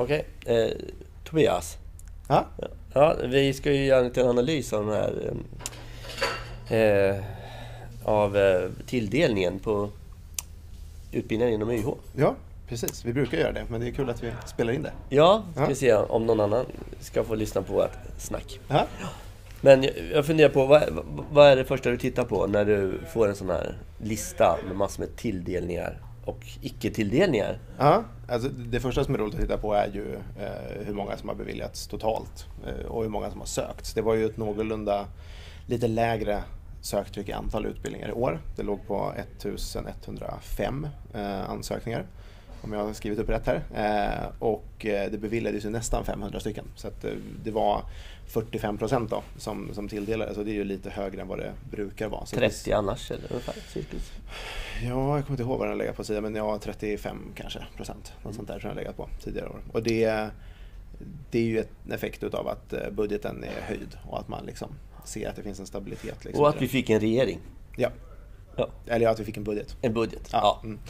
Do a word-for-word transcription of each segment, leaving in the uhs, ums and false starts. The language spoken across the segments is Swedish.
Okej, okay. eh, Tobias. Ja? Ja, vi ska ju göra en liten analys av den här eh, av eh, tilldelningen på utbildningen inom Y H. Ja, precis. Vi brukar göra det, men det är kul att vi spelar in det. Ja, ska ja. vi se om någon annan ska få lyssna på vårt snack. Ja. Men jag, jag funderar på, vad, vad är det första du tittar på när du får en sån här lista med massor med tilldelningar och icke-tilldelningar? Ja, alltså det första som är roligt att titta på är ju eh, hur många som har beviljats totalt eh, och hur många som har sökt. Det var ju ett någorlunda lite lägre söktryck i antal utbildningar i år. Det låg på ettusenetthundrafem eh, ansökningar, om jag har skrivit upp rätt här. Eh, och eh, det beviljades ju nästan femhundra stycken. Så att, eh, det var fyrtiofem procent då som, som tilldelades. Så det är ju lite högre än vad det brukar vara. Så trettio det, annars eller ungefär cirkus? Ja, jag kommer inte ihåg vad den har legat på sidan, men ja, trettiofem kanske procent. Något mm. sånt där som jag har legat på tidigare år. Och det, det är ju en effekt av att budgeten är höjd och att man liksom ser att det finns en stabilitet. Liksom, och att vi fick en regering. Ja. Ja. Eller att vi fick en budget. En budget, ja. ja. Mm.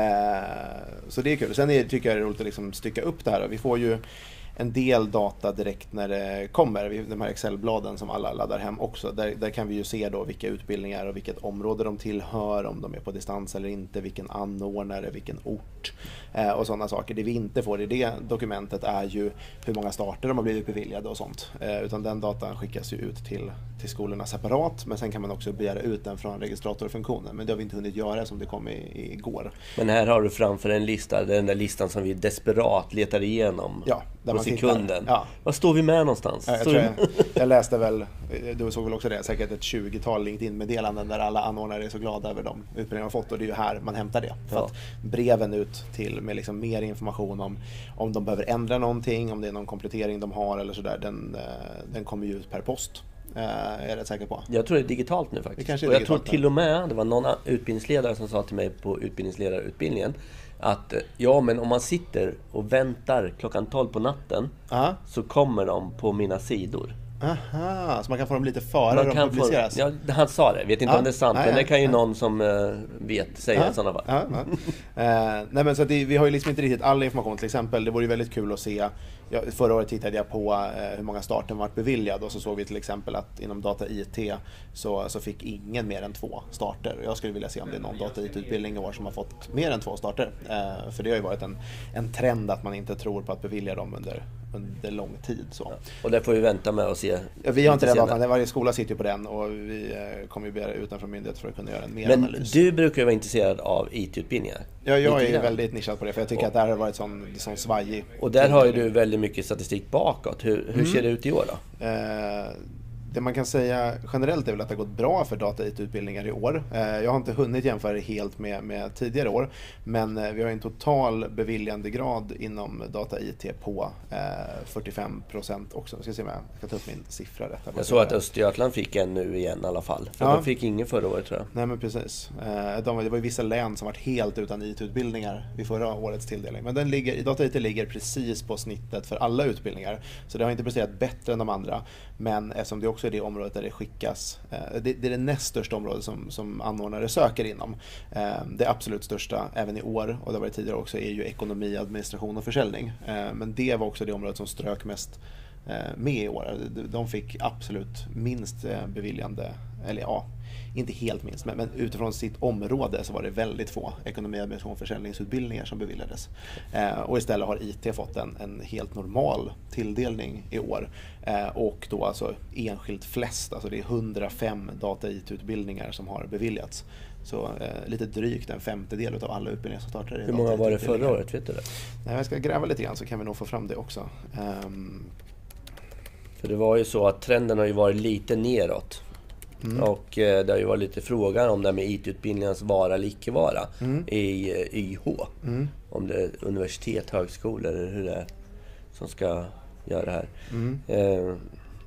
Eh, så det är kul. Sen är, tycker jag det är roligt att liksom stycka upp det här. Vi får ju en del data direkt när det kommer. De här Excel-bladen som alla laddar hem också. Där, där kan vi ju se då vilka utbildningar och vilket område de tillhör, om de är på distans eller inte, vilken anordnare, vilken ort eh, och sådana saker. Det vi inte får i det dokumentet är ju hur många starter de har blivit beviljade och sånt. Eh, utan den datan skickas ju ut till, till skolorna separat, men sen kan man också begära ut den från registratorfunktionen. Men det har vi inte hunnit göra som det kom i, igår. Men här har du framför en lista, den där listan som vi desperat letar igenom. Ja, där man sekunden. Ja. Vad står vi med någonstans? Ja, jag, tror jag, jag läste väl, du såg väl också det, säkert ett tjugotal LinkedIn-meddelanden där alla anordnare är så glada över de utbildningar man fått, och det är ju här man hämtar det. För ja. att breven ut till med liksom mer information om om de behöver ändra någonting, om det är någon komplettering de har eller sådär, den, den kommer ju ut per post. Jag är rätt säker på. Jag tror det är digitalt nu faktiskt. Det och jag tror till och med, det var någon utbildningsledare som sa till mig på utbildningsledarutbildningen att ja, men om man sitter och väntar klockan tolv på natten, aha, så kommer de på mina sidor. Aha, så man kan få dem lite före de publiceras. Få, ja, han sa det. Vet inte ja, om det är sant, nej, men det kan ju ja. någon som uh, vet säga i sådana fall. Ja, ja. uh, nej, men så det, vi har ju liksom inte riktigt all information. Till exempel, det vore ju väldigt kul att se. Ja, förra året tittade jag på uh, hur många starten varit beviljad, och så såg vi till exempel att inom data I T så, så fick ingen mer än två starter. Jag skulle vilja se om det är någon data I T-utbildning i år som har fått mer än två starter. Uh, för det har ju varit en, en trend att man inte tror på att bevilja dem under, under lång tid. Så. Ja. Och det får vi vänta med och se. Ja, vi har inte den datan, varje skola sitter ju på den, och vi uh, kommer ju begära utanför myndighet för att kunna göra en mer Men analys. Men du brukar ju vara intresserad av I T-utbildningar. Ja, jag är väldigt nischad på det, för jag tycker och, att det här har varit sån, sån svajig. Och där har ju du väldigt mycket statistik bakåt. Hur, hur mm. ser det ut i år då? Eh, det man kan säga generellt är väl att det har gått bra för data I T-utbildningar i år. Eh, jag har inte hunnit jämföra det helt med, med tidigare år, men eh, vi har en total beviljandegrad inom data I T på eh, fyrtiofem procent också. Jag ska se om jag ska ta upp min siffra rätt. Jag såg att Östergötland fick en nu igen i alla fall. För ja. De fick ingen förra året, tror jag. Nej, men precis. Eh, de, det var ju vissa län som var helt utan I T-utbildningar vid förra årets tilldelning. Men den ligger, data I T ligger precis på snittet för alla utbildningar. Så det har inte presterat bättre än de andra. Men eftersom det också är det området där det skickas, eh, det, det är det näst största området som, som anordnare söker inom. Eh, det absolut största även i år, och det har varit tidigare också, är ju ekonomi, administration och försäljning. Eh, men det var också det området som strök mest eh, med i år. De fick absolut minst eh, beviljande, eller ja, inte helt minst, men, men utifrån sitt område så var det väldigt få ekonomi, administration och försäljningsutbildningar som beviljades. Eh, och istället har I T fått en, en helt normal tilldelning i år. Eh, och då alltså enskilt flest, alltså det är hundrafem data I T-utbildningar som har beviljats. Så eh, lite drygt en femtedel av alla utbildningar som startar. Hur många var det förra året, vet du det? Nej, jag ska gräva lite grann så kan vi nog få fram det också. Um... För det var ju så att trenden har ju varit lite neråt. Mm. Och eh, det har ju varit lite frågan om det med I T-utbildningens vara eller icke vara mm. i eh, Y H. Mm. Om det är universitet, högskolor eller hur det är som ska göra det här. Mm. Eh,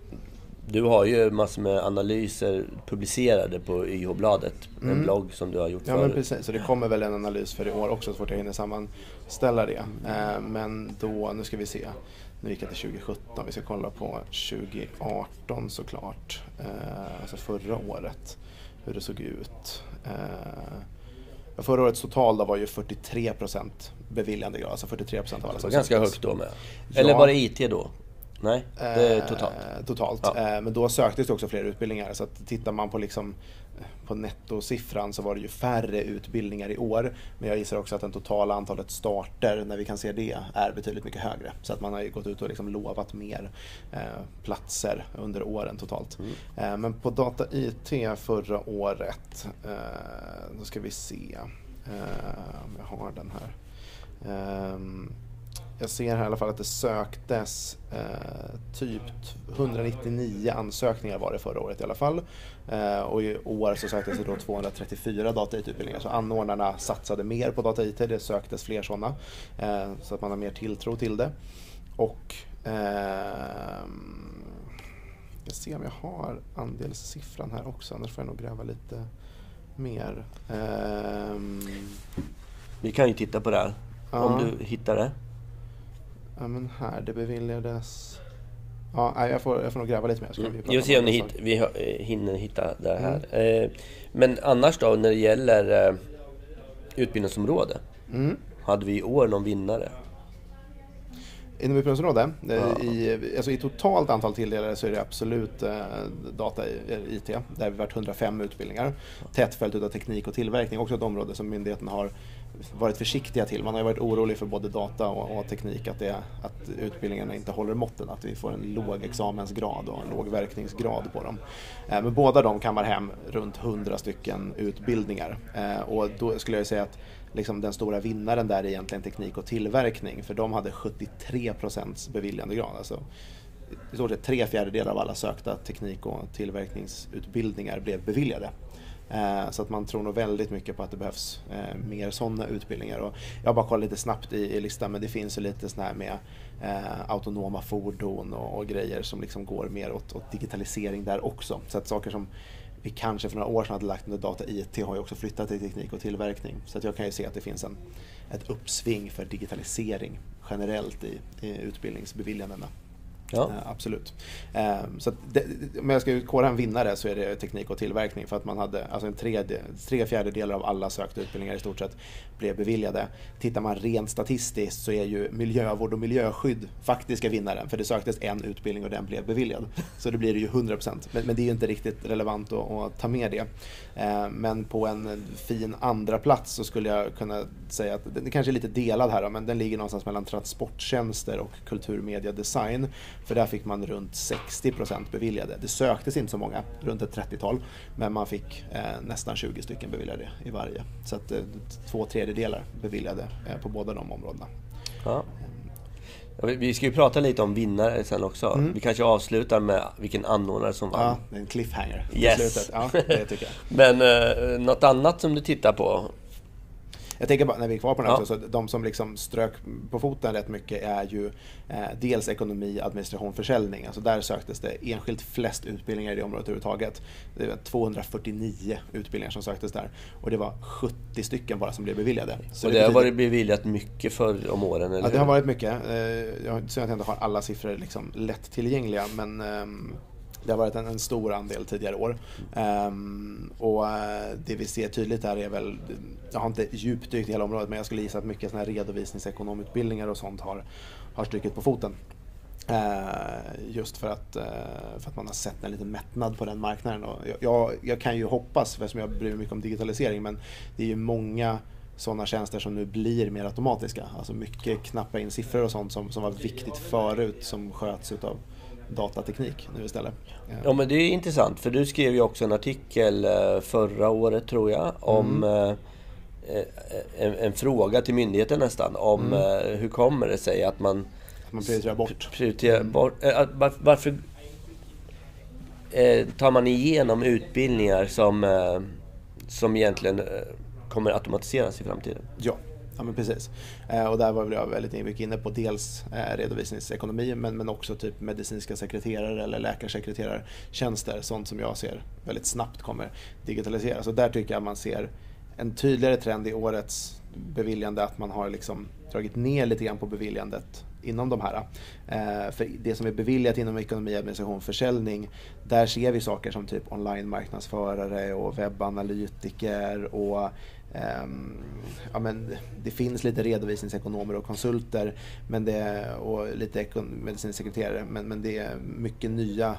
du har ju massor med analyser publicerade på Y H-bladet. Mm. En blogg som du har gjort ja, förut. Men precis, så det kommer väl en analys för i år också så fort jag hinner sammanställa det. Eh, men då, nu ska vi se. Nu gick jag till tjugo sjutton, vi ska kolla på tjugo arton såklart, eh, alltså förra året, hur det såg ut. Eh, Förra årets total då var ju fyrtiotre procent beviljande grad, alltså fyrtiotre procent av alla som ganska söktes. högt då med. Eller Ja. var det I T då? Nej, det är totalt. Eh, totalt. Ja. Eh, men då söktes det också fler utbildningar. Så att tittar man på, liksom, på nettosiffran så var det ju färre utbildningar i år. Men jag gissar också att det totala antalet starter, när vi kan se det, är betydligt mycket högre. Så att man har ju gått ut och liksom lovat mer eh, platser under åren totalt. Mm. Eh, men på Data I T förra året, eh, då ska vi se eh, om jag har den här. Eh, Jag ser här i alla fall att det söktes eh, typ etthundranittionio ansökningar var det förra året i alla fall. Eh, och i år så söktes det då tvåhundratrettiofyra data I T-utbildningar. Så anordnarna satsade mer på data I T, det söktes fler sådana. Eh, så att man har mer tilltro till det. Och eh, jag ser om jag har andelssiffran här också, annars får jag nog gräva lite mer. Eh, Vi kan ju titta på det här, ja. om du hittar det. Ja, men här, det beviljades... Ja, nej, jag får, jag får nog gräva lite mer. Så kan vi prata Jag ser om det ni sen. hit, vi har- eh, hinner hitta det här. Eh, Men annars då, när det gäller eh, utbildningsområde, Mm. hade vi i år någon vinnare? Inom utbildningsområdet, eh, Ja. i, alltså i totalt antal tilldelade så är det absolut eh, data i- I T. Där har vi varit hundrafem utbildningar. Tätt följt av teknik och tillverkning. Också ett område som myndigheten har varit försiktiga till. Man har ju varit orolig för både data och, och teknik, att, det, att utbildningarna inte håller måtten. Att vi får en låg examensgrad och en låg verkningsgrad på dem. Eh, men båda de kammar hem runt hundra stycken utbildningar. Eh, och då skulle jag säga att liksom den stora vinnaren där är egentligen teknik och tillverkning, för de hade sjuttiotre procent beviljandegrad. Alltså, i stort sett tre fjärdedelar av alla sökta teknik- och tillverkningsutbildningar blev beviljade. Eh, så att man tror nog väldigt mycket på att det behövs eh, mer sådana utbildningar. Och jag har bara kollat lite snabbt i, i listan, men det finns ju lite sån här med eh, autonoma fordon och, och grejer som liksom går mer åt, åt digitalisering där också. Så att saker som vi kanske för några år sedan hade lagt under data I T har ju också flyttat till teknik och tillverkning. Så att jag kan ju se att det finns en, ett uppsving för digitalisering generellt i, i utbildningsbeviljandena. Ja. Eh, absolut. Eh, så att det, om jag ska kora en vinnare så är det teknik och tillverkning, för att man hade alltså en tredje, tre fjärdedelar av alla sökta utbildningar i stort sett blev beviljade. Tittar man rent statistiskt så är ju miljövård och miljöskydd faktiska vinnaren, för det söktes en utbildning och den blev beviljad. Så det blir det ju hundra procent. Men, men det är ju inte riktigt relevant att, att ta med det. Eh, men på en fin andra plats så skulle jag kunna säga att den kanske är lite delad här då, men den ligger någonstans mellan transporttjänster och kulturmediadesign. För där fick man runt sextio procent beviljade. Det söktes inte så många, runt ett trettiotal, men man fick eh, nästan tjugo stycken beviljade i varje. Så att eh, två tredjedelar beviljade eh, på båda de områdena. Ja. Ja, vi- Vi ska ju prata lite om vinnare sen också. Mm. Vi kanske avslutar med vilken anordnare som vann. Ja, det är en cliffhanger i Yes. slutet. Ja, det tycker jag. Men eh, något annat som du tittar på? Jag tänker bara, när vi är kvar på den här, Ja. så de som liksom strök på foten rätt mycket är ju eh, dels ekonomi, administration, försäljning. Alltså där söktes det enskilt flest utbildningar i det området överhuvudtaget. Det var tvåhundrafyrtionio utbildningar som söktes där. Och det var sjuttio stycken bara som blev beviljade. Så Och det har betyder- varit beviljat mycket förr om åren, eller Ja, det hur? har varit mycket. Eh, Jag har så att jag inte har alla siffror liksom lätt tillgängliga, men ehm, det har varit en, en stor andel tidigare år. Ehm, och eh, det vi ser tydligt här är väl, jag har inte djupdykt i hela området, men jag skulle gissa att mycket såna här redovisningsekonomutbildningar och sånt har, har strykit på foten. Eh, just för att, eh, för att man har sett en liten mättnad på den marknaden. Och jag, jag, jag kan ju hoppas, eftersom jag bryr mig mycket om digitalisering, men det är ju många sådana tjänster som nu blir mer automatiska. Alltså mycket knappa in siffror och sånt som, som var viktigt förut, som sköts utav datateknik nu istället. Ja, men det är intressant, för du skrev ju också en artikel eh, förra året, tror jag, om Mm. eh, en, en fråga till myndigheten nästan, om Mm. eh, hur kommer det sig att man Att man prioriterar bort. prioriterar bort... eh, att- var- varför eh, tar man igenom utbildningar som, eh, som egentligen eh, kommer automatiseras i framtiden? Ja, ja men precis. Eh, och där var väl jag väldigt mycket inne på dels eh, redovisningsekonomi, men, men också typ medicinska sekreterare eller läkarsekreterartjänster, sånt som jag ser väldigt snabbt kommer digitaliseras. Och där tycker jag man ser en tydligare trend i årets beviljande, att man har liksom dragit ner lite grann på beviljandet inom de här. Eh, för det som är beviljat inom ekonomi, administration, försäljning, där ser vi saker som typ online-marknadsförare och webbanalytiker och Um, ja, men det finns lite redovisningsekonomer och konsulter men det, och lite ekon- medicinsekreterare, men, men det är mycket nya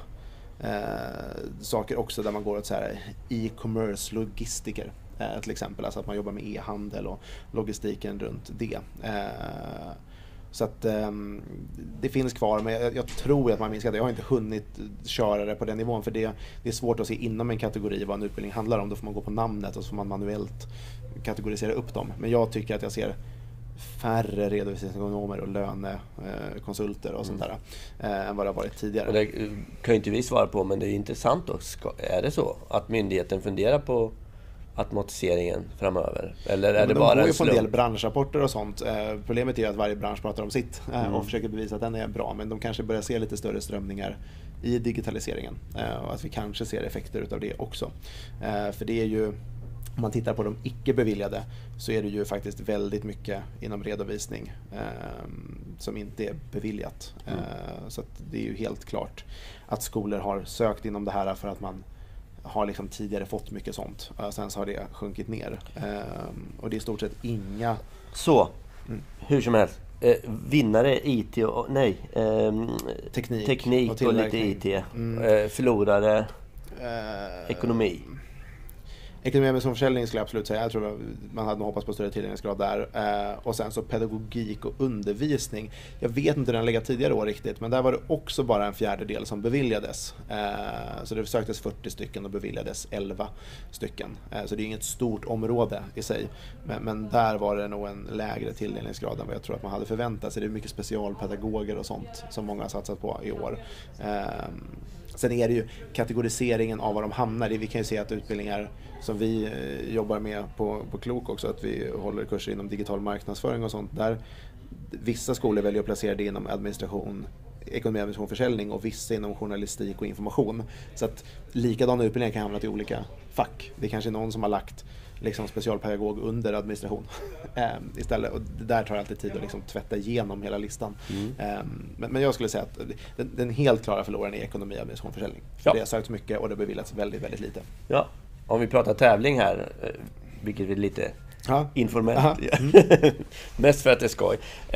eh, saker också där man går åt så här e-commerce logistiker eh, till exempel, alltså att man jobbar med e-handel och logistiken runt det. Eh, så att eh, det finns kvar, men jag, jag tror att man minskar det. Jag har inte hunnit köra det på den nivån, för det, det är svårt att se inom en kategori vad en utbildning handlar om. Då får man gå på namnet och så får man manuellt kategorisera upp dem. Men jag tycker att jag ser färre redovisningsekonomer och lönekonsulter och sånt där eh, än vad det har varit tidigare. Och det kan ju inte vi svara på, men det är intressant också. Är det så att myndigheten funderar på automatiseringen framöver? Eller är ja, det de bara går en ju på en slump? del branschrapporter och sånt. Eh, problemet är att varje bransch pratar om sitt eh, Mm. och försöker bevisa att den är bra, men de kanske börjar se lite större strömningar i digitaliseringen eh, och att vi kanske ser effekter utav det också. Eh, för det är ju, om man tittar på de icke beviljade, så är det ju faktiskt väldigt mycket inom redovisning eh, som inte är beviljat. Mm. Eh, så att det är ju helt klart att skolor har sökt inom det här för att man har liksom tidigare fått mycket sånt. Eh, sen så har det sjunkit ner. Eh, och det är i stort sett inga... Så, Mm. hur som helst. Eh, vinnare I T och... Nej. ehm, Teknik, teknik och och, lite tillverkning. I T. Mm. Eh, förlorare Eh, ekonomi. Ekonomi som försäljning skulle jag absolut säga. Jag tror man hade nog hoppats på större tillgänglighetsgrad där. Eh, och sen så pedagogik och undervisning. Jag vet inte hur den legat tidigare år riktigt, men där var det också bara en fjärdedel som beviljades. Eh, så det söktes fyrtio stycken och beviljades elva stycken. Eh, så det är inget stort område i sig. Men, men där var det nog en lägre tilldelningsgrad än vad jag tror att man hade förväntat sig. Det är mycket specialpedagoger och sånt som många har satsat på i år. Eh, Sen är det ju kategoriseringen av var de hamnar. Vi kan ju se att utbildningar som vi jobbar med på, på Klok också, att vi håller kurser inom digital marknadsföring och sånt. Där vissa skolor väljer att placera det inom administration, ekonomi, administration, försäljning och vissa inom journalistik och information. Så att likadana utbildningar kan hamna i olika fack. Det är kanske någon som har lagt liksom specialpedagog under administration um, istället. Och det där tar alltid tid att liksom tvätta igenom hela listan. Mm. Um, men, men jag skulle säga att den, den helt klara förloraren är ekonomi, administration, försäljning. För Ja. det har sökt mycket och det har beviljats väldigt, väldigt lite. Ja, om vi pratar tävling här, eh, vilket är lite Ja. informellt. Mm. Mest för att det är skoj.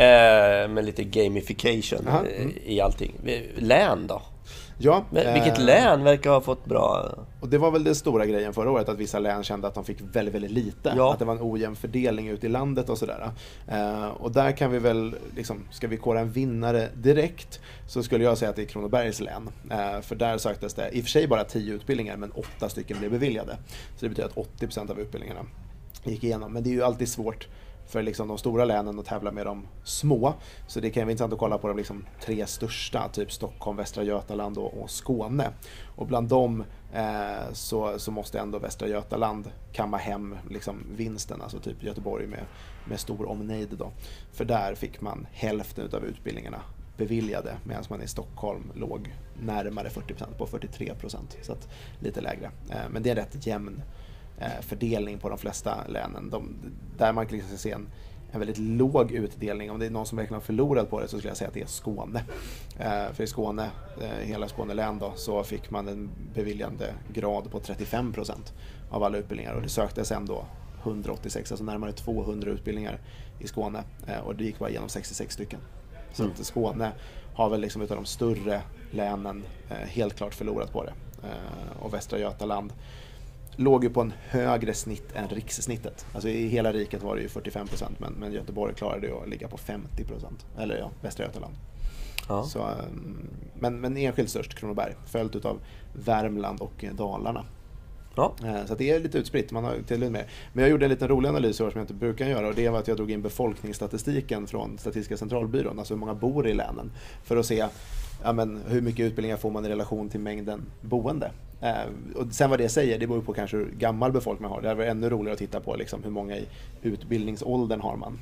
Eh, med lite gamification Aha. eh, Mm. i allting. Län då? Ja, Men vilket eh, län verkar ha fått bra... Och det var väl den stora grejen förra året, att vissa län kände att de fick väldigt, väldigt lite. Ja. Att det var en ojämn fördelning ute i landet och sådär. Eh, och där kan vi väl, liksom, ska vi kåra en vinnare direkt, så skulle jag säga att det är Kronobergs län. Eh, för där söktes det i och för sig bara tio utbildningar, men åtta stycken blev beviljade. Så det betyder att åttio procent av utbildningarna gick igenom. Men det är ju alltid svårt för liksom de stora länen att tävla med de små. Så det kan vara intressant att kolla på de liksom tre största, typ Stockholm, Västra Götaland och, och Skåne. Och bland dem eh, så, så måste ändå Västra Götaland kamma hem liksom vinsten, alltså typ Göteborg med, med stor omnejd då. För där fick man hälften av utbildningarna beviljade, medan man i Stockholm låg närmare fyrtio procent, på fyrtiotre procent, så att lite lägre. Eh, men det är rätt jämn fördelning på de flesta länen. De, där man kan liksom se en, en väldigt låg utdelning. Om det är någon som verkligen har förlorat på det, så skulle jag säga att det är Skåne. Eh, för i Skåne, eh, hela Skåne län då, så fick man en beviljande grad på trettiofem procent av alla utbildningar, och det söktes ändå hundraåttiosex, alltså närmare tvåhundra utbildningar i Skåne, eh, och det gick bara igenom sextiosex stycken. Så Mm. att Skåne har väl liksom utav de större länen eh, helt klart förlorat på det. Eh, och Västra Götaland låg ju på en högre snitt än rikssnittet. Alltså i hela riket var det ju fyrtiofem procent, men, men Göteborg klarade ju att ligga på femtio procent. Eller ja, Västra Götaland. Ja. Så, men, men enskilt störst Kronoberg, följt utav Värmland och Dalarna. Ja. Så det är lite utspritt, man har till och med. Men jag gjorde en liten rolig analys som jag inte brukar göra, och det var att jag drog in befolkningsstatistiken från Statistiska centralbyrån, alltså hur många bor i länen, för att se ja, men, hur mycket utbildningar får man i relation till mängden boende. Eh, och sen vad det säger, det beror på kanske hur gammal befolkning man har. Det var ännu roligare att titta på liksom, hur många i utbildningsåldern har man.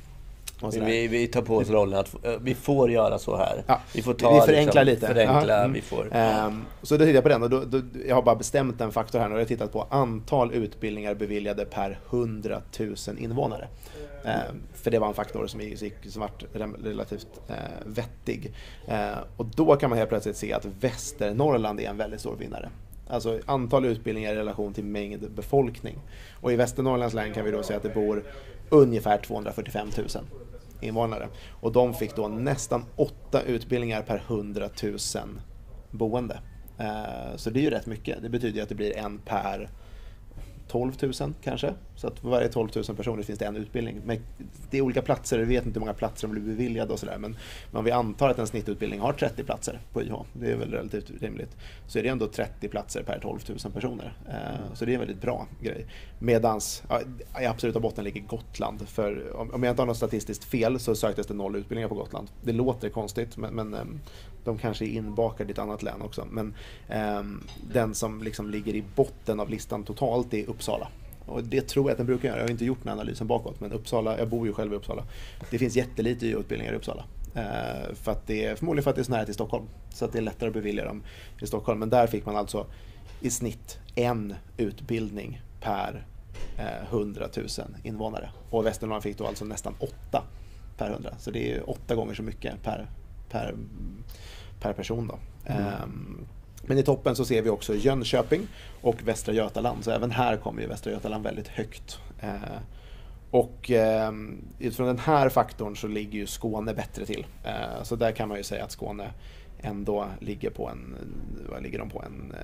Vi, vi tar på oss rollen att uh, vi får göra så här. Ja, vi får ta vi förenklar liksom, lite. Förenkla, mm. vi får. Um, så då tittar jag på den, och då, då, jag har bara bestämt en faktor här, och jag har tittat på antal utbildningar beviljade per hundratusen invånare. Um, för det var en faktor som, gick, som var relativt uh, vettig. Uh, och då kan man helt plötsligt se att Västernorrland är en väldigt stor vinnare. Alltså antal utbildningar i relation till mängd befolkning. Och i Västernorrlands län kan vi då säga att det bor ungefär tvåhundrafyrtiofem tusen invånare. Och de fick då nästan åtta utbildningar per hundratusen boende. Så det är ju rätt mycket. Det betyder ju att det blir en per tolv tusen kanske. Så att för varje tolv tusen personer finns det en utbildning. Men det är olika platser, vi vet inte hur många platser de blir beviljade och sådär. Men om vi antar att en snittutbildning har trettio platser på Y H, det är väl relativt rimligt, så är det ändå trettio platser per tolv tusen personer. Mm. Så det är en väldigt bra grej. Medans ja, i absoluta botten ligger Gotland. För om jag inte har något statistiskt fel så söktes det noll utbildningar på Gotland. Det låter konstigt, men, men de kanske är inbakade i ett annat län också. Men eh, den som liksom ligger i botten av listan totalt är Uppsala. Och det tror jag att den brukar göra. Jag har inte gjort den analysen bakåt, men Uppsala, jag bor ju själv i Uppsala. Det finns jättelite utbildningar i Uppsala. Eh, för att det är, förmodligen för att det är så nära till Stockholm. Så att det är lättare att bevilja dem i Stockholm. Men där fick man alltså i snitt en utbildning per eh, hundratusen invånare. Och Västernorrland fick då alltså nästan åtta per hundra. Så det är åtta gånger så mycket per, per, per person då. Mm. Eh, Men i toppen så ser vi också Jönköping och Västra Götaland. Så även här kommer ju Västra Götaland väldigt högt. Eh, och eh, utifrån den här faktorn så ligger ju Skåne bättre till. Eh, så där kan man ju säga att Skåne ändå ligger på en, vad ligger de på, en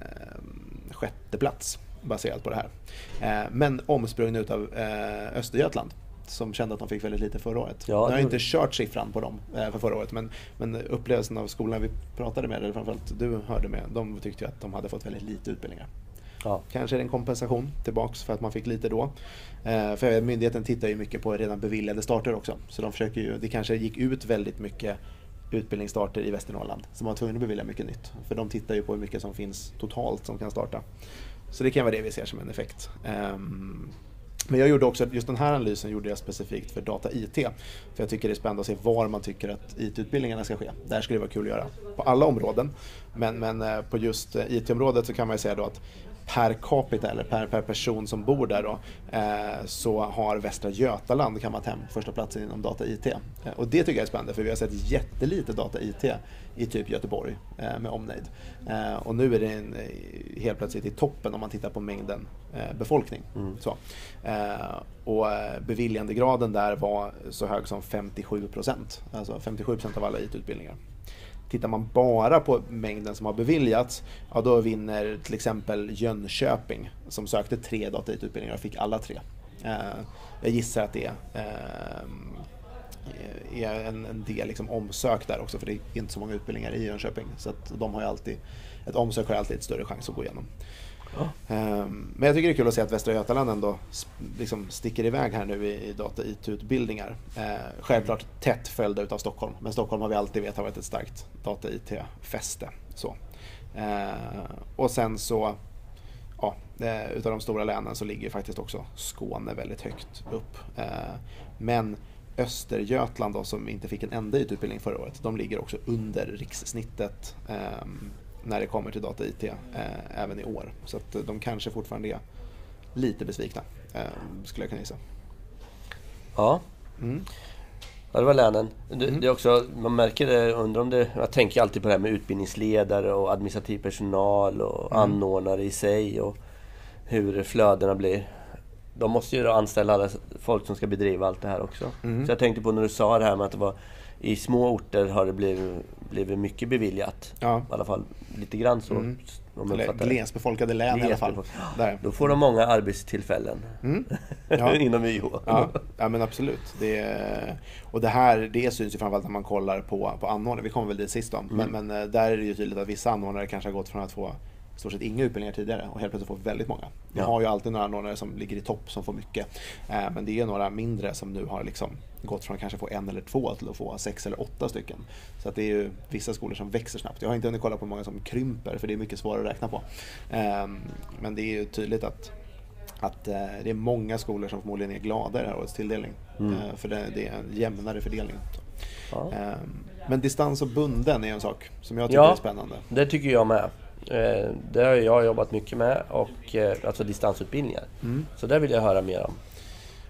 eh, sjätte plats baserat på det här. Eh, men omsprungna utav eh, Östergötland, som kände att de fick väldigt lite förra året. Ja, jag har inte kört siffran på dem för förra året, men, men upplevelsen av skolan vi pratade med, eller framförallt du hörde med, de tyckte att de hade fått väldigt lite utbildningar. Ja. Kanske är det en kompensation tillbaks för att man fick lite då. Eh, för myndigheten tittar ju mycket på redan beviljade starter också. Så de försöker ju, det kanske gick ut väldigt mycket utbildningsstarter i Västernorrland som var tvungna att bevilja mycket nytt. För de tittar ju på hur mycket som finns totalt som kan starta. Så det kan vara det vi ser som en effekt. Eh, Men jag gjorde också, just den här analysen gjorde jag specifikt för data I T. För jag tycker det är spännande att se var man tycker att I T-utbildningarna ska ske. Det här skulle vara kul att göra på alla områden. Men, men på just I T-området så kan man ju säga då att per capita, eller per, per person som bor där då, eh, så har Västra Götaland kammat hem första platsen inom data I T. Eh, och det tycker jag är spännande, för vi har sett jättelite data I T i typ Göteborg eh, med omnejd. Eh, och nu är det en, helt plötsligt i toppen om man tittar på mängden eh, befolkning. Mm. Så. Eh, och beviljandegraden där var så hög som femtiosju procent. Alltså femtiosju procent av alla I T-utbildningar. Tittar man bara på mängden som har beviljats, ja, då vinner till exempel Jönköping, som sökte tre data I T-utbildningar och fick alla tre. Eh, jag gissar att det är, eh, är en, en del liksom omsök där också, för det är inte så många utbildningar i Jönköping. Så att de har ju alltid, ett omsök har alltid ett större chans att gå igenom. Ja. Men jag tycker det är kul att se att Västra Götaland ändå liksom sticker iväg här nu i data I T-utbildningar. Självklart tätt följda utav Stockholm, men Stockholm har vi alltid vet har varit ett starkt data I T-fäste. Så. Och sen så, ja, utav de stora länen så ligger faktiskt också Skåne väldigt högt upp. Men Östergötland då, som inte fick en enda I T-utbildning förra året, de ligger också under rikssnittet när det kommer till data I T eh, även i år. Så att de kanske fortfarande är lite besvikna, eh, skulle jag kunna gissa. Ja. Mm. Ja, det var länen. Det, mm. det är också, man märker det, undrar om det, jag tänker alltid på det här med utbildningsledare och administrativ personal och mm. anordnare i sig och hur flödena blir. De måste ju anställa alla folk som ska bedriva allt det här också. Mm. Så jag tänkte på när du sa det här med att det var i små orter har det blivit, blivit mycket beviljat. Ja. I alla fall lite grann så. Mm. Glesbefolkade län i alla fall. Där. Då får de många arbetstillfällen mm. ja. inom Y H. Ja. ja, men absolut. Det är, och det här det syns ju framförallt när man kollar på, på anordnare. Vi kommer väl dit sist om. Mm. Men, men där är det ju tydligt att vissa anordnare kanske har gått från att få stort sett inga utbildningar tidigare och helt plötsligt får väldigt många. Vi ja. har ju alltid några anordnare som ligger i topp som får mycket. Eh, men det är några mindre som nu har liksom gått från att kanske få en eller två till att få sex eller åtta stycken. Så att det är ju vissa skolor som växer snabbt. Jag har inte hunnit kolla på många som krymper, för det är mycket svårare att räkna på. Eh, men det är ju tydligt att, att eh, det är många skolor som förmodligen är glada i det här årets tilldelning. Mm. Eh, för det, det är en jämnare fördelning. Ja. Eh, men distans och bunden är en sak som jag tycker ja, är spännande. Det tycker jag med. Det har jag jobbat mycket med, och alltså distansutbildningar. Mm. Så där vill jag höra mer om.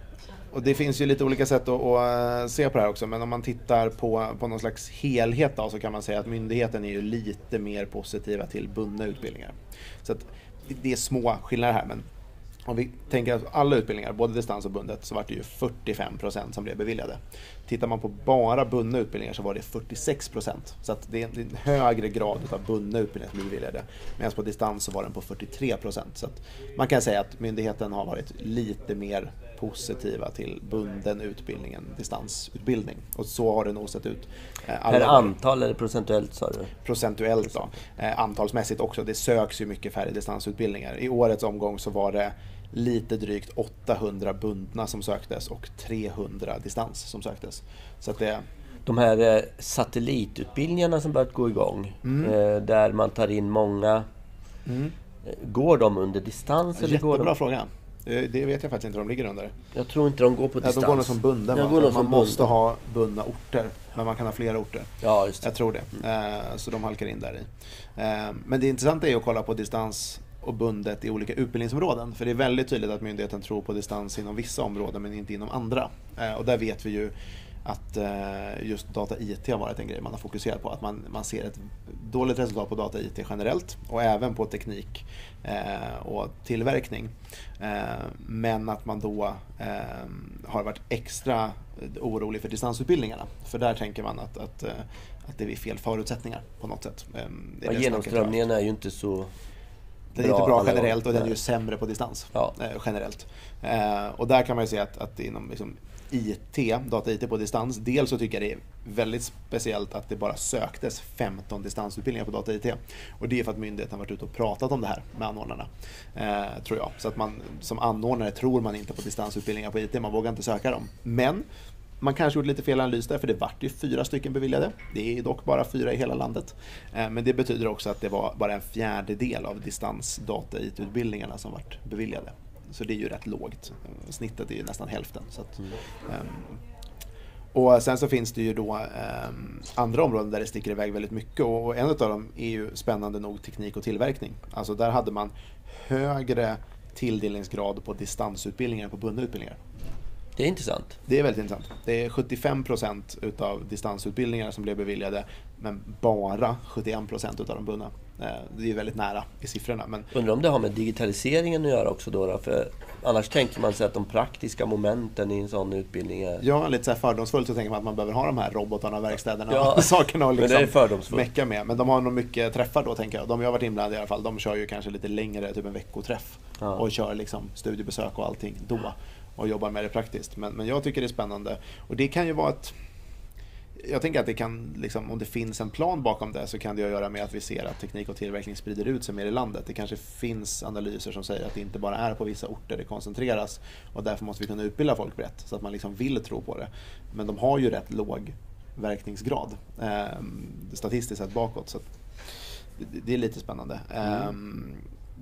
och det finns ju lite olika sätt att, att se på det här också, men om man tittar på, på någon slags helhet då, så kan man säga att myndigheten är ju lite mer positiva till bundna utbildningar. Så att det är små skillnader här, men om vi tänker att alla utbildningar, både distans och bundet, så var det ju fyrtiofem procent som blev beviljade. Tittar man på bara bundna utbildningar så var det fyrtiosex procent. Så att det är en högre grad av bundna utbildningar som blev beviljade. Medan på distans så var den på fyrtiotre procent. Så att man kan säga att myndigheten har varit lite mer positiva till bunden utbildning än distansutbildning. Och så har det nog sett ut. Alla per antal eller procentuellt, sa du? Procentuellt då. Antalsmässigt också. Det söks ju mycket färre distansutbildningar. I årets omgång så var det lite drygt åttahundra bundna som söktes och trehundra distans som söktes. Så att det... De här eh, satellitutbildningarna som börjat gå igång, mm. eh, där man tar in många, mm. går de under distans? Eller Jättebra går de... fråga. Det vet jag faktiskt inte, de ligger under. Jag tror inte de går på distans. Ja, de går nog som bunden. Ja, går man som måste bunden. ha bundna orter, men man kan ha flera orter. Ja, just det. Jag tror det. Mm. Så de halkar in där i. Men det intressanta är att kolla på distans och bundet i olika utbildningsområden. För det är väldigt tydligt att myndigheten tror på distans inom vissa områden men inte inom andra. Och där vet vi ju att just data I T har varit en grej man har fokuserat på. Att man, man ser ett dåligt resultat på data I T generellt och även på teknik och tillverkning. Men att man då har varit extra orolig för distansutbildningarna. För där tänker man att, att, att det är fel förutsättningar på något sätt. Det är ja, genomströmningen är ju inte så... Den är inte bra generellt och den är ju sämre på distans ja. eh, generellt. Eh, och där kan man ju se att, att inom liksom I T, data I T på distans, dels så tycker jag det är väldigt speciellt att det bara söktes femton distansutbildningar på data I T. Och det är för att myndigheten har varit ute och pratat om det här med anordnarna, eh, tror jag. Så att man som anordnare tror man inte på distansutbildningar på I T, man vågar inte söka dem. Men man kanske gjorde lite fel analys där, för det vart ju fyra stycken beviljade. Det är dock bara fyra i hela landet. Men det betyder också att det var bara en fjärdedel av distansdata I T-utbildningarna som vart beviljade. Så det är ju rätt lågt. Snittet är ju nästan hälften. Så att, mm. um, och sen så finns det ju då um, andra områden där det sticker iväg väldigt mycket. Och en av dem är ju spännande nog teknik och tillverkning. Alltså där hade man högre tilldelningsgrad på distansutbildningar än på bundna utbildningar. Det är intressant. Det är väldigt intressant. Det är sjuttiofem procent utav distansutbildningar som blev beviljade, men bara sjuttioen procent utav de bundna. Det är väldigt nära i siffrorna. Men... Undrar om det har med digitaliseringen att göra också då, då? För annars tänker man sig att de praktiska momenten i en sån utbildning är... Ja, lite så här fördomsfullt så tänker man att man behöver ha de här robotarna, verkstäderna ja. och sakerna och liksom men det är fördomsfullt. Mecka med. Men de har nog mycket träffar då, tänker jag. De jag har varit inblandade i alla fall, de kör ju kanske lite längre, typ en veckoträff. Ja. Och kör liksom studiebesök och allting då. Och jobbar med det praktiskt. Men, men jag tycker det är spännande. Och det kan ju vara ett... Jag tänker att det kan, liksom, om det finns en plan bakom det, så kan det göra med att vi ser att teknik och tillverkning sprider ut sig mer i landet. Det kanske finns analyser som säger att det inte bara är på vissa orter det koncentreras, och därför måste vi kunna utbilda folk brett så att man liksom vill tro på det. Men de har ju rätt låg verkningsgrad eh, statistiskt sett bakåt, så att det, det är lite spännande. Mm. Eh,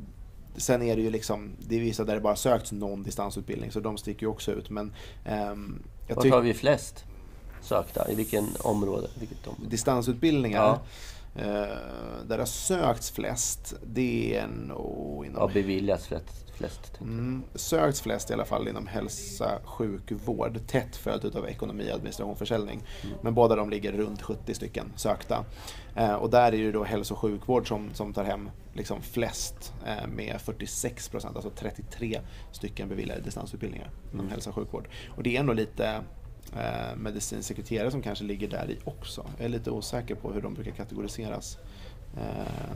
Sen är det ju liksom, det är vissa där det bara sökts någon distansutbildning, så de sticker ju också ut. Men ehm, jag Vart har vi flest sökta? I vilken område? Vilket område? Distansutbildningar, ja. eh, där det har sökts flest, det är nog inom... Ja, beviljas flest. flest mm, sökts flest i alla fall inom hälsa, sjukvård, tätt följt av ekonomi, administration, försäljning. Mm. Men båda de ligger runt sjuttio stycken sökta. Eh, och där är det då hälso- och sjukvård som, som tar hem liksom flest eh, med fyrtiosex procent, alltså trettiotre stycken beviljade distansutbildningar inom mm. hälso- och sjukvård. Och det är ändå lite eh, medicinsekreterare som kanske ligger där i också. Jag är lite osäker på hur de brukar kategoriseras. Eh,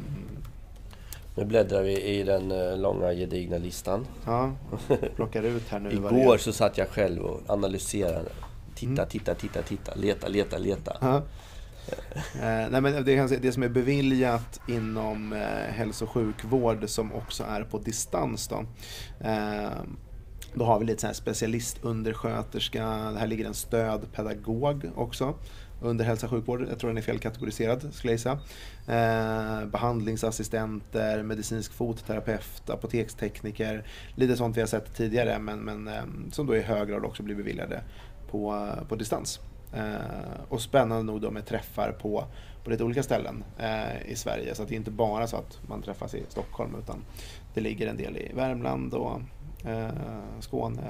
Nu bläddrar vi i den långa gedigna listan. Ja, plockar ut här nu. Igår så satt jag själv och analyserade. Titta, mm. titta, titta, titta. Leta, leta, leta. Ja. eh, nej, men det, det som är beviljat inom eh, hälso- och sjukvård som också är på distans då. Eh, då har vi lite så här specialistundersköterska. Det här ligger en stödpedagog också. Under hälso- och sjukvård, jag tror den är fel kategoriserad, skulle jag säga. Eh, behandlingsassistenter, medicinsk fotterapeut, apotekstekniker, lite sånt vi har sett tidigare, men, men eh, som då i hög grad också blir beviljade på, på distans. Eh, och spännande nog då med träffar på, på lite olika ställen eh, i Sverige, så att det är inte bara så att man träffas i Stockholm, utan det ligger en del i Värmland och eh, Skåne och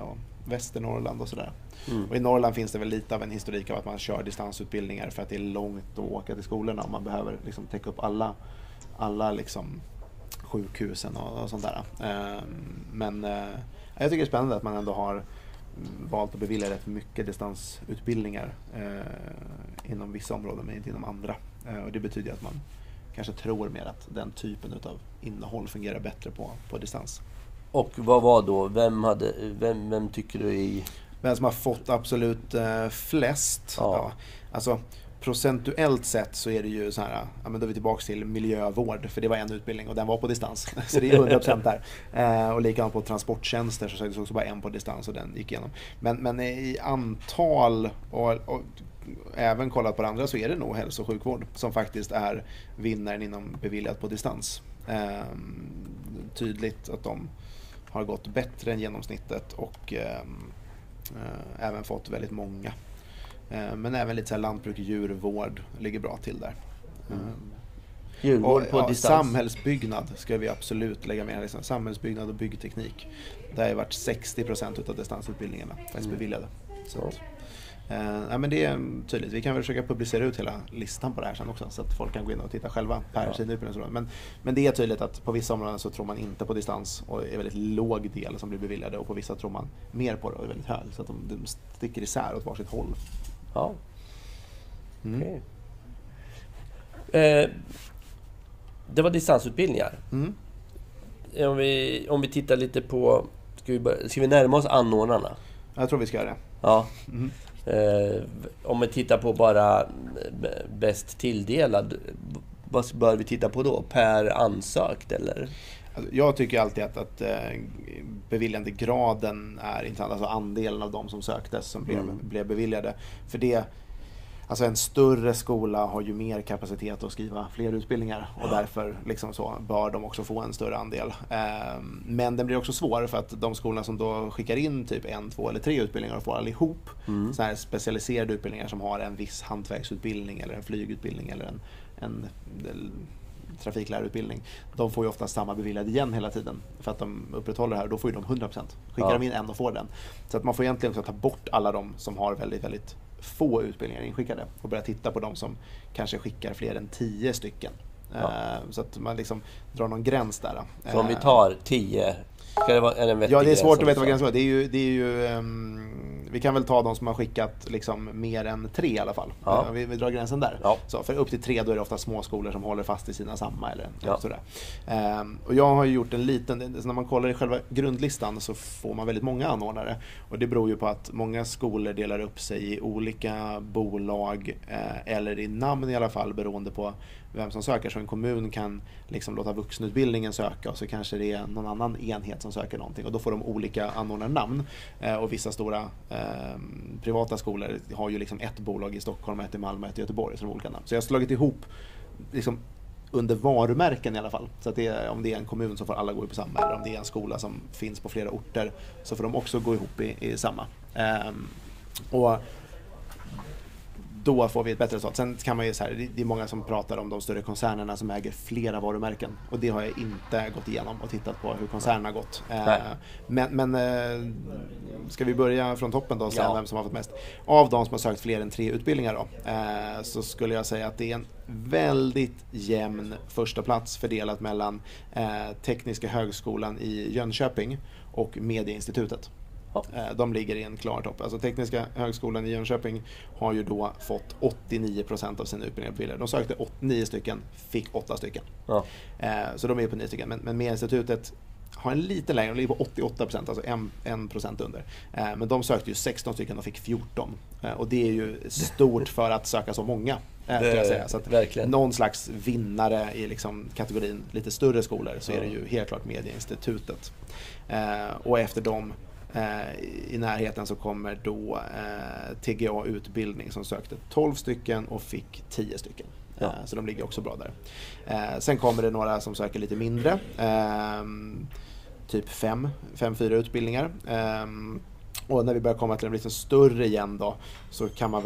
Västernorrland och sådär. Mm. Och i Norrland finns det väl lite av en historik av att man kör distansutbildningar för att det är långt att åka till skolorna och man behöver liksom täcka upp alla, alla liksom sjukhusen och, och sånt där. Eh, men eh, jag tycker det är spännande att man ändå har valt att bevilja rätt mycket distansutbildningar eh, inom vissa områden men inte inom andra. Eh, och det betyder att man kanske tror mer att den typen av innehåll fungerar bättre på, på distans. Och vad var då? Vem, hade, vem, vem tycker du i... Vem som har fått absolut eh, flest? Ja. Ja, alltså procentuellt sett så är det ju så här, ja, men då är vi tillbaka till miljövård, för det var en utbildning och den var på distans. Så det är hundra procent där. Eh, och likadant på transporttjänster så söktes också bara en på distans och den gick igenom. Men, men i antal och, och även kollat på det andra så är det nog hälso- och sjukvård som faktiskt är vinnaren inom beviljat på distans. Eh, tydligt att de har gått bättre än genomsnittet och eh, eh, även fått väldigt många. Eh, men även lite så här lantbruk, djurvård ligger bra till där. Mm. Djurvård och, på ja, distans. Samhällsbyggnad ska vi absolut lägga med. Liksom. Samhällsbyggnad och byggteknik. Det har ju varit sextio procent av distansutbildningarna faktiskt Mm. beviljade. Så att, eh, ja, men det är tydligt. Vi kan väl försöka publicera ut hela listan på det här sen också så att folk kan gå in och titta själva per Ja. sin utbildning. Men, men det är tydligt att på vissa områden så tror man inte på distans och är väldigt låg del som blir beviljade och på vissa tror man mer på det och är väldigt hög. Så att de, de sticker isär åt varsitt håll. Ja. Mm. Okej. Eh, det var distansutbildningar. Mm. Om vi, om vi tittar lite på... Ska vi, börja, ska vi närma oss anordnarna? Jag tror vi ska göra det. Ja. Mm. Eh, om vi tittar på bara bäst tilldelad, vad bör vi titta på då? Per ansökt eller? Alltså, jag tycker alltid att, att eh, beviljandegraden är intressant, alltså andelen av de som söktes som blev, Mm. blev beviljade. För det, alltså en större skola har ju mer kapacitet att skriva fler utbildningar och därför liksom så bör de också få en större andel. Eh, men den blir också svår för att de skolorna som då skickar in typ en, två eller tre utbildningar och får allihop Mm. så här specialiserade utbildningar som har en viss hantverksutbildning eller en flygutbildning eller en, en, en trafiklärarutbildning, de får ju ofta samma beviljad igen hela tiden för att de upprätthåller det här och då får ju de hundra procent. Skickar Ja. de in en och får den. Så att man får egentligen också ta bort alla de som har väldigt, väldigt få utbildningar inskickade och börja titta på de som kanske skickar fler än tio stycken. Ja. Eh, så att man liksom drar någon gräns där. Så om vi Eh, tar tio, ska det vara är det en vettig Ja, det är gräns svårt som att veta vad du sa? gränsen var. Det är ju, det är ju, um, vi kan väl ta de som har skickat liksom mer än tre i alla fall. Ja. Vi, vi drar gränsen där. Ja. Så för upp till tre då är det ofta små skolor som håller fast i sina samma. Eller, Ja. sådär. Um, och jag har ju gjort en liten, när man kollar i själva grundlistan så får man väldigt många anordnare. Och det beror ju på att många skolor delar upp sig i olika bolag eh, eller i namn i alla fall beroende på vem som söker. Så en kommun kan liksom låta vuxenutbildningen söka och så kanske det är någon annan enhet som söker någonting och då får de olika anordnarnamn. Eh, och vissa stora eh, privata skolor har ju liksom ett bolag i Stockholm, ett i Malmö, ett i Göteborg som olika namn. Så jag har slagit ihop liksom under varumärken i alla fall. Så att det är, om det är en kommun så får alla gå på samma, eller om det är en skola som finns på flera orter så får de också gå ihop i, i samma. Eh, och då får vi ett bättre resultat. Sen kan man ju så här, det är många som pratar om de större koncernerna som äger flera varumärken. Och det har jag inte gått igenom och tittat på hur koncernerna har gått. Nej. Men, men ska vi börja från toppen då och säga Ja. vem som har fått mest? Av de som har sökt fler än tre utbildningar då, så skulle jag säga att det är en väldigt jämn första plats fördelat mellan Tekniska högskolan i Jönköping och Medieinstitutet. Ja. De ligger i en klar topp. Alltså Tekniska högskolan i Jönköping har ju då fått åttionio procent av sina utbildningar beviljade. De sökte nio stycken, fick åtta stycken. Ja. Så de är på nio stycken. Men, men Medieinstitutet har en lite lägre, de ligger på åttioåtta procent, alltså en procent under. Men de sökte ju sexton stycken och fick fjorton. Och det är ju stort för att söka så många. Det, jag säga. Så att verkligen. Någon slags vinnare i liksom kategorin lite större skolor så är det ju helt klart Medieinstitutet. Och efter dem i närheten så kommer då eh, T G A-utbildning som sökte tolv stycken och fick tio stycken. Ja. Eh, så de ligger också bra där. Eh, sen kommer det några som söker lite mindre. Eh, typ fem, fem, fyra utbildningar. Eh, och när vi börjar komma till en lite större igen då så kan man väl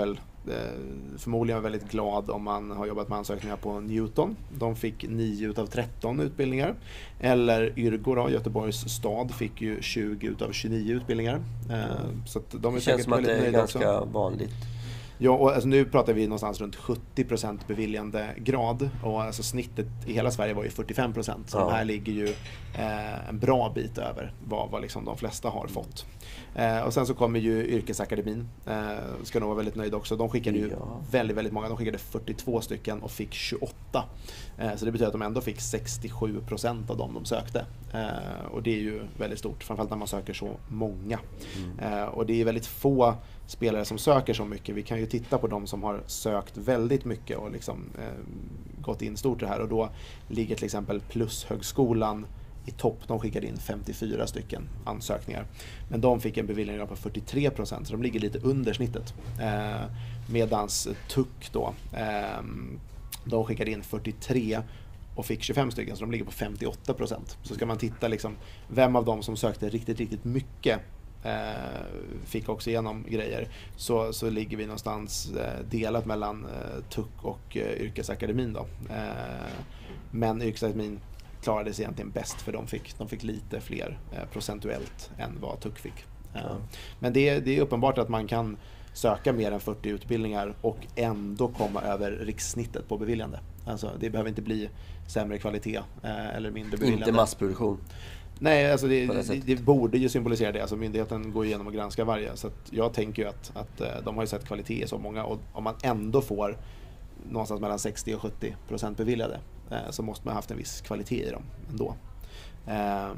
förmodligen väldigt glad om man har jobbat med ansökningar på Newton. De fick nio utav tretton utbildningar. Eller Yrgo då, Göteborgs stad, fick ju tjugo utav tjugonio utbildningar. Så att de är det känns som att det är ganska också. vanligt. Ja, och alltså nu pratar vi någonstans runt sjuttio procent beviljande grad, och alltså snittet i hela Sverige var ju fyrtiofem procent, så ja. de här ligger ju eh, en bra bit över vad, vad liksom de flesta har fått. Eh, och sen så kommer ju Yrkesakademin, eh, ska nog vara väldigt nöjd också. De skickade ju ja. väldigt, väldigt många, de skickade fyrtiotvå stycken och fick tjugoåtta. Eh, så det betyder att de ändå fick sextiosju procent av dem de sökte. Eh, och det är ju väldigt stort, framförallt när man söker så många. Mm. Eh, och det är väldigt få spelare som söker så mycket. Vi kan ju titta på de som har sökt väldigt mycket och liksom, eh, gått in stort det här. Och då ligger till exempel Plushögskolan i topp. De skickade in femtiofyra stycken ansökningar. Men de fick en beviljning på fyrtiotre procent, så de ligger lite under snittet. Eh, medans T U C då, eh, de skickade in fyrtiotre och fick tjugofem stycken, så de ligger på femtioåtta procent. Så ska man titta liksom, vem av dem som sökte riktigt, riktigt mycket Eh, fick också igenom grejer, så, så ligger vi någonstans eh, delat mellan eh, T U C och eh, Yrkesakademin då. Eh, men Yrkesakademin klarade sig egentligen bäst, för de fick, de fick lite fler eh, procentuellt än vad T U C fick. Eh, mm. Men det, det är uppenbart att man kan söka mer än fyrtio utbildningar och ändå komma över rikssnittet på beviljande. Alltså, det behöver inte bli sämre kvalitet eh, eller mindre beviljande. Inte massproduktion. Nej, alltså det, det, det borde ju symbolisera det. Alltså myndigheten går igenom och granskar varje. Så att jag tänker ju att, att de har ju sett kvalitet i så många. Och om man ändå får någonstans mellan sextio och sjuttio procent beviljade, eh, så måste man ha haft en viss kvalitet i dem ändå. Eh,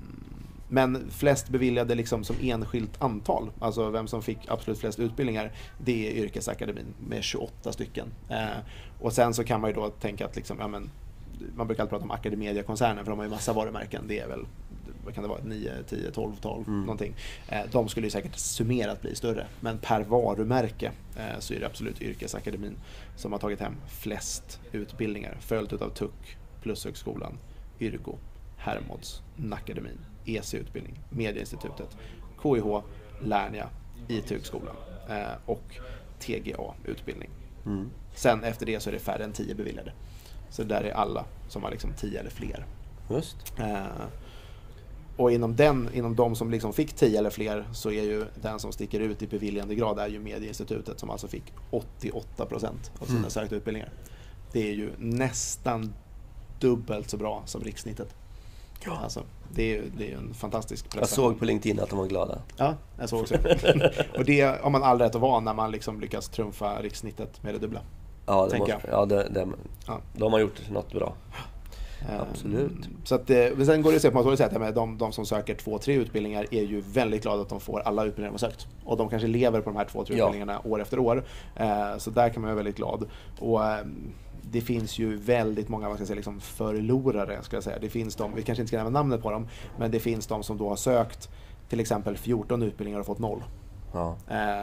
men flest beviljade liksom som enskilt antal, alltså vem som fick absolut flest utbildningar, det är Yrkesakademin med tjugoåtta stycken. Eh, och sen så kan man ju då tänka att liksom, ja, men, man brukar alltid prata om Academedia-koncernen, för de har ju massa varumärken. Det är väl, vad kan det vara, nio, tio, tolv, tolv mm. någonting. Eh, de skulle ju säkert summerat bli större, men per varumärke eh, så är det absolut Yrkesakademin som har tagit hem flest utbildningar, följt av T U C, Plushögskolan, Yrgo, Hermods, Nackademin, E C-utbildning, Medieinstitutet, K I H, Lernia, I T U-skolan eh, och T G A-utbildning. Mm. Sen efter det så är det färre än tio beviljade. Så där är alla som har liksom tio eller fler. Just. Eh, och inom, den, inom de som liksom fick tio eller fler, så är ju den som sticker ut i beviljande grad är ju Medieinstitutet, som alltså fick åttioåtta procent av sina mm. sökta utbildningar. Det är ju nästan dubbelt så bra som rikssnittet. Ja. Alltså, det är ju det är en fantastisk prestation. Jag såg på LinkedIn att de var glada. Ja, jag såg också. Och det har man all rätt att vara när man liksom lyckas trumfa rikssnittet med det dubbla. Ja, det måste, ja, det, det, ja. De har gjort något bra. Absolut. Så att, men sen går det att se på något sätt att de, de som söker två, tre utbildningar är ju väldigt glada att de får alla utbildningar de har sökt. Och de kanske lever på de här två, tre ja. utbildningarna år efter år. Så där kan man vara väldigt glad. Och det finns ju väldigt många, vad ska jag säga, liksom förlorare, ska jag säga. Det finns de, vi kanske inte ska nämna namnet på dem, men det finns de som då har sökt till exempel fjorton utbildningar och fått noll. Ja.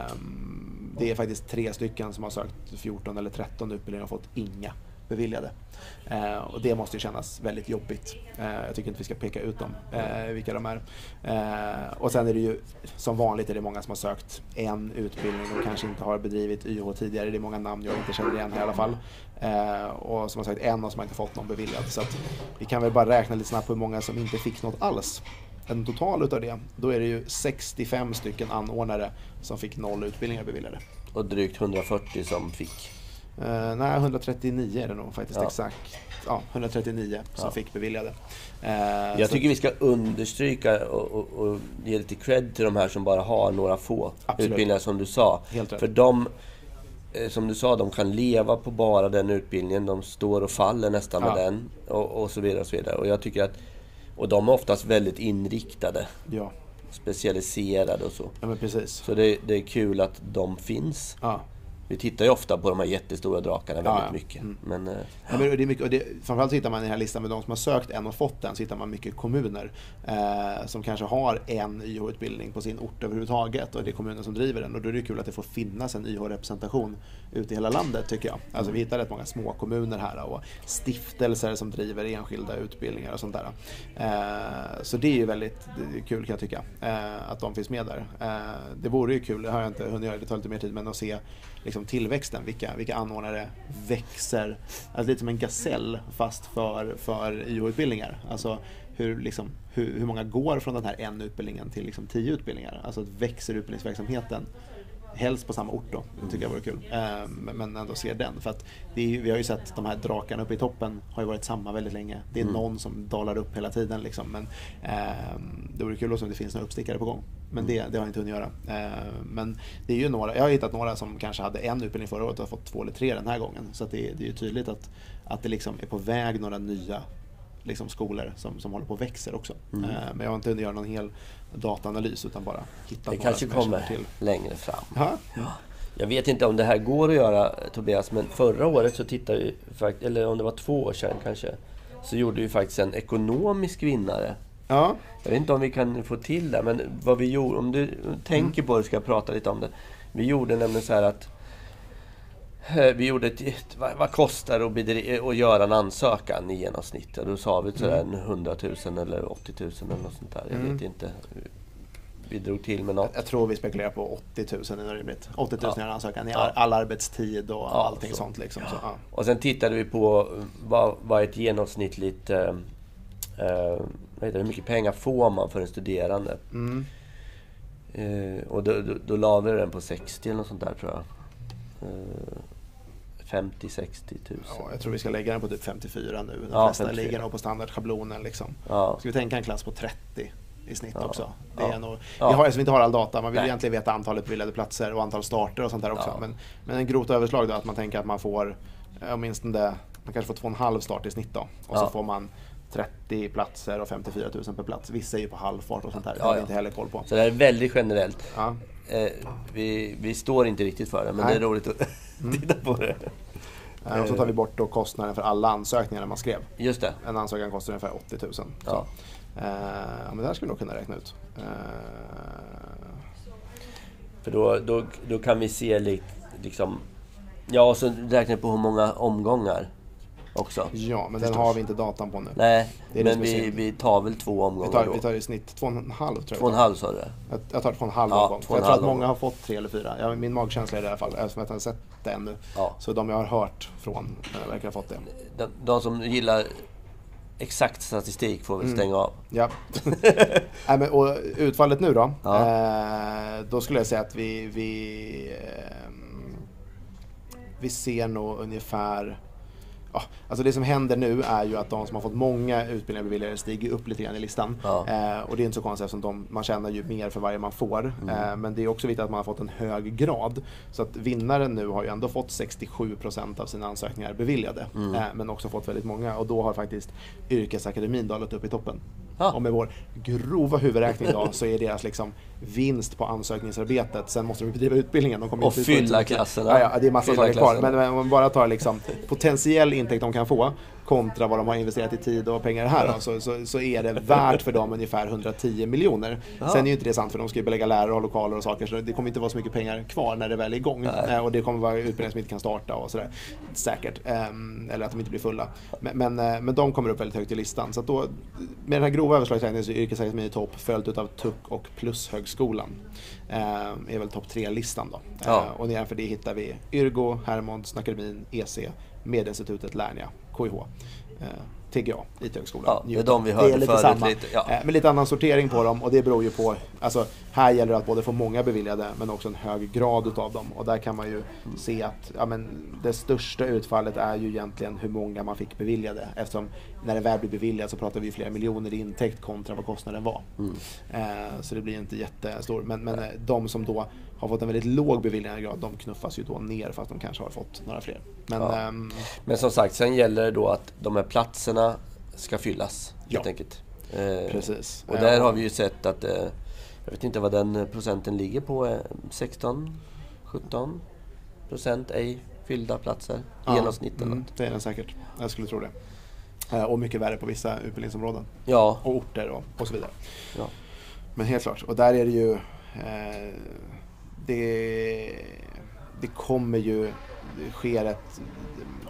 Det är faktiskt tre stycken som har sökt fjorton eller tretton utbildningar och fått inga beviljade. Eh, och det måste ju kännas väldigt jobbigt. Eh, jag tycker inte vi ska peka ut dem, eh, vilka de är. Eh, och sen är det ju, som vanligt är det många som har sökt en utbildning och kanske inte har bedrivit Y H tidigare. Det är många namn jag inte känner igen i alla fall. Eh, och som har sökt en och som har inte fått någon beviljad. Så att vi kan väl bara räkna lite snabbt på hur många som inte fick något alls. En total utav det, då är det ju sextiofem stycken anordnare som fick noll utbildningar beviljade. Och drygt hundrafyrtio som fick? Uh, nej, hundratre-tio-nio är det nog faktiskt, ja. exakt. Ja, hundratre-tio-nio som ja. fick beviljade. Uh, Jag tycker vi ska understryka och, och, och ge lite cred till de här som bara har några få Absolut. utbildningar, som du sa. Helt rätt. För de, som du sa, de kan leva på bara den utbildningen. De står och faller nästan ja. med den och, och så vidare och så vidare. Och jag tycker att, och de är oftast väldigt inriktade. Ja. Specialiserade och så. Ja, men precis. Så det, det är kul att de finns. Ja. Vi tittar ju ofta på de här jättestora drakarna väldigt ja, ja. mycket. Mm. Men, äh, ja, men det är mycket, och det, framförallt hittar man i den här listan med de som har sökt en och fått den, så hittar man mycket kommuner eh, som kanske har en Y H-utbildning på sin ort överhuvudtaget, och det är kommunen som driver den. Och då är det kul att det får finnas en Y H-representation ute i hela landet, tycker jag. Alltså vi hittar rätt många små kommuner här och stiftelser som driver enskilda utbildningar och sånt där. Eh, så det är ju väldigt det är kul, kan jag tycka, eh, att de finns med där. Eh, det vore ju kul, det har jag inte hunnit göra, det tar lite mer tid, men att se liksom liksom tillväxten, vilka, vilka anordnare växer, alltså lite som en gasell fast för, för Y H-utbildningar. Alltså hur, liksom, hur, hur många går från den här en utbildningen till liksom tio utbildningar. Alltså att växer utbildningsverksamheten helst på samma ort då, det tycker jag vore kul. Um, men ändå ser den, för att det är, vi har ju sett de här drakarna uppe i toppen har ju varit samma väldigt länge. Det är mm. någon som dalar upp hela tiden liksom, men um, det vore kul också om det finns några uppstickare på gång. Men det, det har jag inte hunnit göra. Uh, men det är ju några, jag har hittat några som kanske hade en utbildning förra året och har fått två eller tre den här gången. Så att det, det är ju tydligt att, att det liksom är på väg några nya liksom skolor som, som håller på och växer också. Mm. Uh, men jag har inte hunnit göra någon hel dataanalys utan bara hitta det kanske kommer till längre fram. Ja. Ja. Jag vet inte om det här går att göra, Tobias, men förra året så tittade vi, eller om det var två år sedan kanske, så gjorde vi faktiskt en ekonomisk vinnare. Ja. Jag vet inte om vi kan få till det, men vad vi gjorde, om du tänker på det, ska jag prata lite om det. Vi gjorde nämligen så här att vi gjorde ett, vad, vad kostar det att, bedri- att göra en ansökan i genomsnitt? Och då sa vi sådär en hundratusen eller åttio tusen eller något sånt där. Jag Mm. vet inte. Vi drog till med något. Jag tror vi spekulerar på åttio tusen är rimligt. åttio tusen Ja. är en ansökan i Ja. all, all arbetstid och Ja, allting så. sånt liksom. Så, ja. Och sen tittade vi på vad, vad ett genomsnittligt eh, eh, vad heter det, hur mycket pengar får man för en studerande. Mm. Eh, och då, då, då la vi den på sextio eller något sånt där, tror jag. Eh, femtio till sextio tusen. Ja, jag tror vi ska lägga den på typ femtiofyra nu. De Ja, flesta femtiofyra. ligger nog på standardschablonen liksom. Ja. Ska vi tänka en klass på trettio i snitt Ja. också. Det Ja. är nog, Ja. vi har eftersom vi inte har all data, man vill Nej. egentligen veta antalet beviljade platser och antal starter och sånt där också. Ja. Men, men en grovt överslag då, att man tänker att man får åtminstone, man kanske får två och en halv start i snitt då. Och Ja. så får man trettio platser och femtiofyra tusen per plats. Vissa är ju på halvfart och sånt där. Det Ja, har vi ja. inte heller koll på. Så det här är väldigt generellt. Ja. Eh, vi, vi står inte riktigt för det, men Nej. det är roligt att titta på det. Eh, Och så tar vi bort då kostnaden för alla ansökningar man skrev. Just det. En ansökan kostar ungefär åttio tusen. Så. Ja. Eh, ja, men det här skulle vi nog kunna räkna ut. Eh, För då, då, då kan vi se lite, liksom... Ja, och så räknar vi på hur många omgångar också. ja, men Förstås. den har vi inte datan på nu. Nej, Det är det men som är vi, synd. vi tar väl två omgångar Vi tar, då. vi tar i snitt två och en halv tror jag. Två och en halv, sa du det? Jag, jag tar två och en halv Ja, omgång. två För och jag en tror att halv många omgång. har fått tre eller fyra. Ja, min magkänsla är det i alla fall, eftersom jag inte har sett det ännu. Ja. Så de jag har hört från äh, verkar ha fått det. De, de som gillar exakt statistik får väl stänga av. Ja. Nej, men, och utfallet nu då? Ja. Eh, då skulle jag säga att vi, vi, eh, vi ser nog ungefär... Ja, alltså det som händer nu är ju att de som har fått många utbildningar beviljade stiger upp lite grann i listan. Ja. Eh, och det är inte så konstigt eftersom de, man tjänar ju mer för varje man får. Mm. Eh, men det är också viktigt att man har fått en hög grad. Så att vinnaren nu har ju ändå fått sextiosju procent av sina ansökningar beviljade. Mm. Eh, men också fått väldigt många. Och då har faktiskt Yrkesakademin dalat upp i toppen. Ja. Och med vår grova huvudräkning då så är deras liksom vinst på ansökningsarbetet. Sen måste de bedriva utbildningen. De kommer Och inte fylla klasserna. Ja, ja, det är massa Fylla saker kvar. klasserna. Men om man bara tar liksom potentiell intäkt de kan få kontra vad de har investerat i tid och pengar här då, så, så, så är det värt för dem ungefär hundratio miljoner. Ja. Sen är ju inte det sant, för de ska ju belägga lärare och lokaler och saker, så det kommer inte vara så mycket pengar kvar när det väl är igång. Eh, och det kommer vara utbildningar som inte kan starta och sådär. Säkert. Ehm, eller att de inte blir fulla. Men, men, eh, men de kommer upp väldigt högt i listan. Så att då, med den här grova överslagsräkningen så är Yrkesakademin i topp, följt av T U K och Plushögskolan. Ehm, är väl topp tre-listan då. Ja. Ehm, och nedanför det hittar vi Yrgo, Hermods, Akademin, E C, Medinstitutet, Lernia, K I H, eh, T G A, I T-högskolan. Ja, det är de vi hörde det är lite förut samma, lite, ja. eh, med lite annan sortering på dem, och det beror ju på, alltså här gäller det att både få många beviljade men också en hög grad utav dem, och där kan man ju mm. se att ja, men det största utfallet är ju egentligen hur många man fick beviljade, eftersom när det väl blir beviljat så pratar vi flera miljoner i intäkt kontra vad kostnaden var. Mm. Eh, så det blir inte jättestor, men, men de som då har fått en väldigt låg beviljandegrad, de knuffas ju då ner fast de kanske har fått några fler. Men, ja. ehm, men som sagt, sen gäller det då att de här platserna ska fyllas, helt ja. enkelt. Eh, Precis. Och där har vi ju sett att, eh, jag vet inte vad den procenten ligger på, eh, sexton sjutton procent ej fyllda platser i ja, genomsnitt. Mm, det är den säkert, jag skulle tro det. Eh, och mycket värre på vissa utbildningsområden. Ja. Och orter och, och så vidare. Ja. Men helt klart, och där är det ju eh, det, det kommer ju det sker ett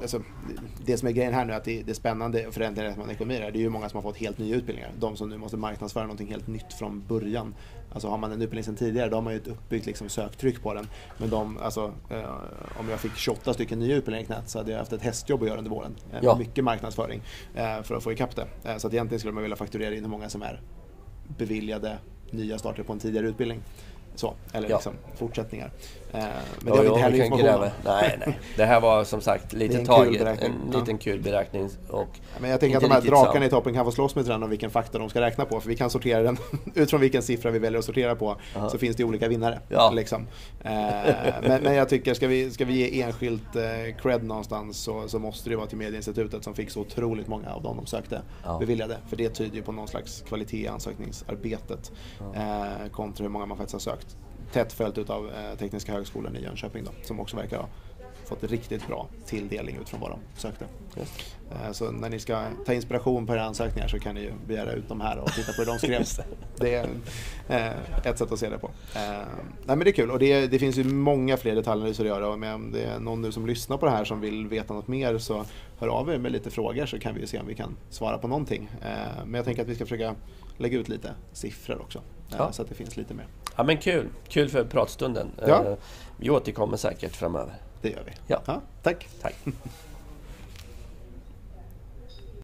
alltså, det som är grejen här nu är att det, det är spännande för den ekonomi är det är ju många som har fått helt nya utbildningar. De som nu måste marknadsföra någonting helt nytt från början. Alltså har man en utbildning sedan tidigare, då har man ju ett uppbyggt liksom, söktryck på den. Men de, alltså, eh, om jag fick tjugoåtta stycken nya utbildningar i knät så hade jag haft ett hästjobb att göra under våren. Eh, ja. Mycket marknadsföring eh, för att få ikapp det. Eh, så att egentligen skulle man vilja fakturera in hur många som är beviljade nya starter på en tidigare utbildning. Så, eller ja. liksom fortsättningar. Eh, men ja, det har vi inte heller information om. Nej, nej. Det här var som sagt lite en taget, en ja. liten kul beräkning. Och men jag tänker att de här drakarna så. I toppen kan få slåss med varandra om vilken faktor de ska räkna på. För vi kan sortera den utifrån vilken siffra vi väljer att sortera på. Uh-huh. Så finns det olika vinnare. Ja. Liksom. Eh, men, men jag tycker, ska vi, ska vi ge enskilt eh, cred någonstans så, så måste det vara till Medieinstitutet som fick så otroligt många av dem de sökte ja. beviljade. För det tyder ju på någon slags kvalitet i ansökningsarbetet uh-huh. eh, kontra hur många man faktiskt har sökt. Tätt följt av eh, Tekniska högskolan i Jönköping då, som också verkar ha fått riktigt bra tilldelning utifrån vad de sökte. Eh, så när ni ska ta inspiration på era ansökningar så kan ni ju begära ut dem här och titta på hur de skrev. Det är eh, ett sätt att se det på. Eh, nej men det är kul och det, det finns ju många fler detaljanalyser att göra och om det är någon nu som lyssnar på det här som vill veta något mer så hör av er med lite frågor så kan vi se om vi kan svara på någonting. Eh, men jag tänker att vi ska försöka lägga ut lite siffror också. Ja. Så att det finns lite mer. Ja men kul, kul för pratstunden. Ja. Vi återkommer säkert framöver. Det gör vi. Ja. Ja, tack. Tack.